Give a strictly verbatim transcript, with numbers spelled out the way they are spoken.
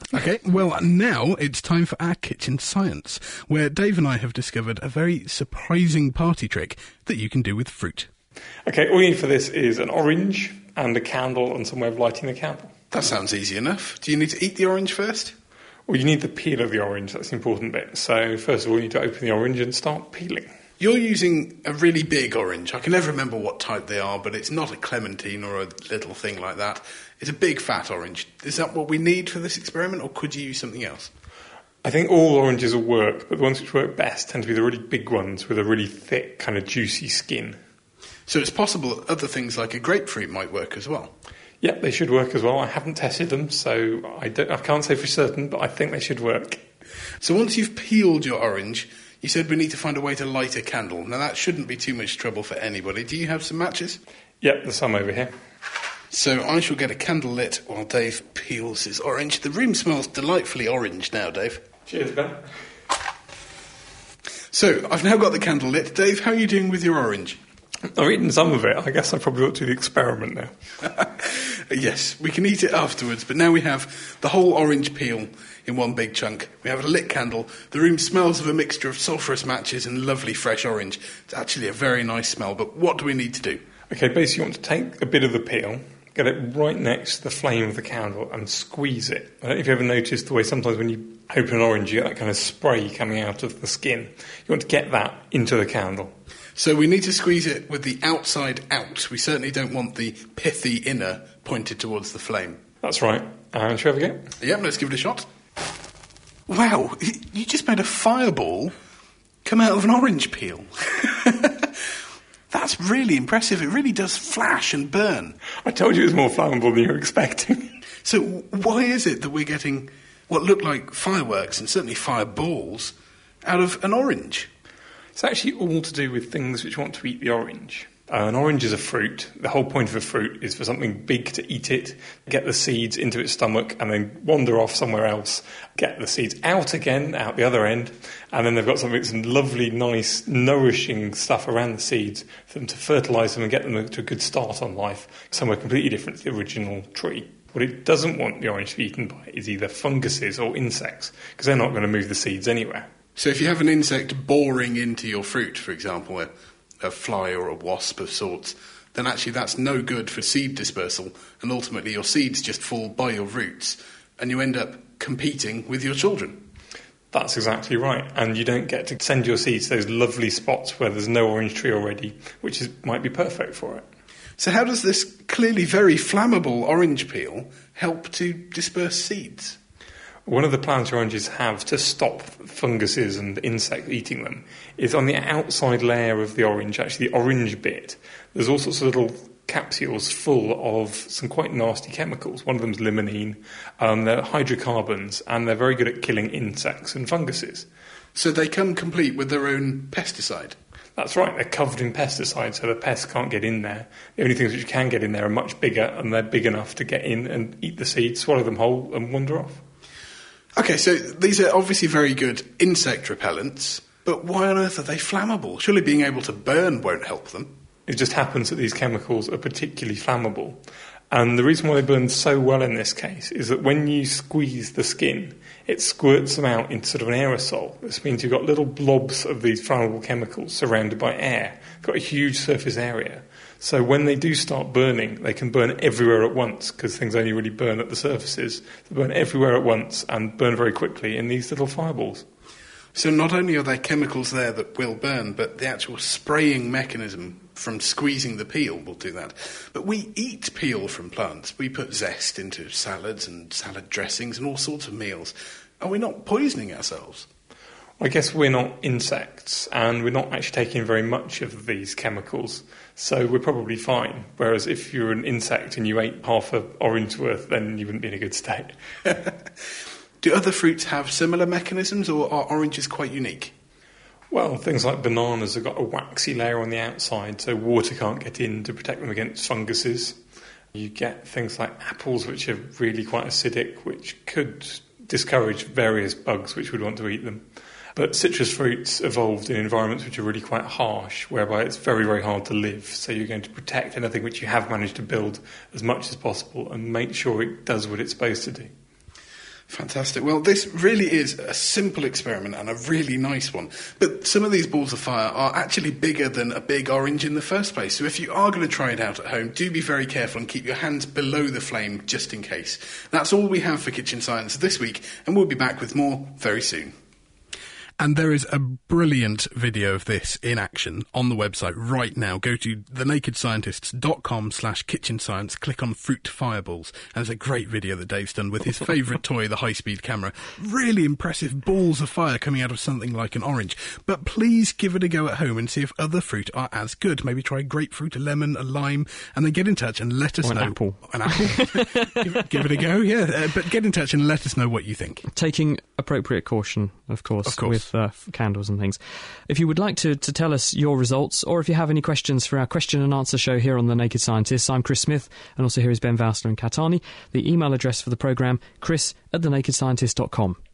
Okay, well, now it's time for our kitchen science, where Dave and I have discovered a very surprising party trick that you can do with fruit. Okay, all you need for this is an orange and a candle and some way of lighting the candle. That sounds easy enough. Do you need to eat the orange first? Well, you need the peel of the orange, that's the important bit. So first of all, you need to open the orange and start peeling. You're using a really big orange. I can never remember what type they are, but it's not a clementine or a little thing like that. It's a big fat orange. Is that what we need for this experiment, or could you use something else? I think all oranges will work, but the ones which work best tend to be the really big ones with a really thick, kind of juicy skin. So it's possible that other things like a grapefruit might work as well? Yeah, they should work as well. I haven't tested them, so I, don't, I can't say for certain, but I think they should work. So once you've peeled your orange, you said we need to find a way to light a candle. Now, that shouldn't be too much trouble for anybody. Do you have some matches? Yep, there's some over here. So I shall get a candle lit while Dave peels his orange. The room smells delightfully orange now, Dave. Cheers, Ben. So, I've now got the candle lit. Dave, how are you doing with your orange? I've eaten some of it. I guess I probably ought to do the experiment now. Yes, we can eat it afterwards, but now we have the whole orange peel in one big chunk. We have a lit candle. The room smells of a mixture of sulphurous matches and lovely fresh orange. It's actually a very nice smell, but what do we need to do? Okay, basically you want to take a bit of the peel, get it right next to the flame of the candle and squeeze it. I don't know if you ever noticed the way sometimes when you open an orange you get that kind of spray coming out of the skin. You want to get that into the candle. So we need to squeeze it with the outside out. We certainly don't want the pithy inner pointed towards the flame. That's right. And shall we have a go? Yep, let's give it a shot. Wow, you just made a fireball come out of an orange peel. That's really impressive. It really does flash and burn. I told you it was more flammable than you were expecting. So why is it that we're getting what look like fireworks and certainly fireballs out of an orange? It's actually all to do with things which want to eat the orange. Uh, an orange is a fruit. The whole point of a fruit is for something big to eat it, get the seeds into its stomach, and then wander off somewhere else, get the seeds out again, out the other end, and then they've got something, some lovely, nice, nourishing stuff around the seeds for them to fertilise them and get them to a good start on life, somewhere completely different to the original tree. What it doesn't want the orange to be eaten by is either funguses or insects, because they're not going to move the seeds anywhere. So if you have an insect boring into your fruit, for example, a, a fly or a wasp of sorts, then actually that's no good for seed dispersal, and ultimately your seeds just fall by your roots, and you end up competing with your children. That's exactly right, and you don't get to send your seeds to those lovely spots where there's no orange tree already, which is, might be perfect for it. So how does this clearly very flammable orange peel help to disperse seeds? One of the plans oranges have to stop funguses and insects eating them is on the outside layer of the orange, actually the orange bit, there's all sorts of little capsules full of some quite nasty chemicals. One of them's limonene, um, they're hydrocarbons, and they're very good at killing insects and funguses. So they come complete with their own pesticide? That's right, they're covered in pesticides, so the pests can't get in there. The only things which can get in there are much bigger, and they're big enough to get in and eat the seeds, swallow them whole, and wander off. Okay, so these are obviously very good insect repellents, but why on earth are they flammable? Surely being able to burn won't help them. It just happens that these chemicals are particularly flammable. And the reason why they burn so well in this case is that when you squeeze the skin, it squirts them out into sort of an aerosol. This means you've got little blobs of these flammable chemicals surrounded by air. You've got a huge surface area. So when they do start burning, they can burn everywhere at once, because things only really burn at the surfaces. They burn everywhere at once and burn very quickly in these little fireballs. So not only are there chemicals there that will burn, but the actual spraying mechanism from squeezing the peel will do that. But we eat peel from plants. We put zest into salads and salad dressings and all sorts of meals. Are we not poisoning ourselves? I guess we're not insects, and we're not actually taking very much of these chemicals, so we're probably fine. Whereas if you're an insect and you ate half an orange worth, then you wouldn't be in a good state. Do other fruits have similar mechanisms, or are oranges quite unique? Well, things like bananas have got a waxy layer on the outside, so water can't get in to protect them against funguses. You get things like apples, which are really quite acidic, which could discourage various bugs which would want to eat them. But citrus fruits evolved in environments which are really quite harsh, whereby it's very, very hard to live. So you're going to protect anything which you have managed to build as much as possible and make sure it does what it's supposed to do. Fantastic. Well, this really is a simple experiment and a really nice one. But some of these balls of fire are actually bigger than a big orange in the first place. So if you are going to try it out at home, do be very careful and keep your hands below the flame just in case. That's all we have for Kitchen Science this week, and we'll be back with more very soon. And there is a brilliant video of this in action on the website right now. Go to thenakedscientists.com slash kitchen science, click on fruit fireballs, and there's a great video that Dave's done with his favourite toy, the high-speed camera. Really impressive balls of fire coming out of something like an orange. But please give it a go at home and see if other fruit are as good. Maybe try grapefruit, a lemon, a lime, and then get in touch and let us or an know. Apple. An apple. give, give it a go, yeah. Uh, but get in touch and let us know what you think. Taking appropriate caution, of course, of course. with uh, candles and things. If you would like to, to tell us your results, or if you have any questions for our question and answer show here on The Naked Scientists, I'm Chris Smith, and also here is Ben Vousler and Kat Arney. The email address for the programme, chris at thenakedscientist dot com.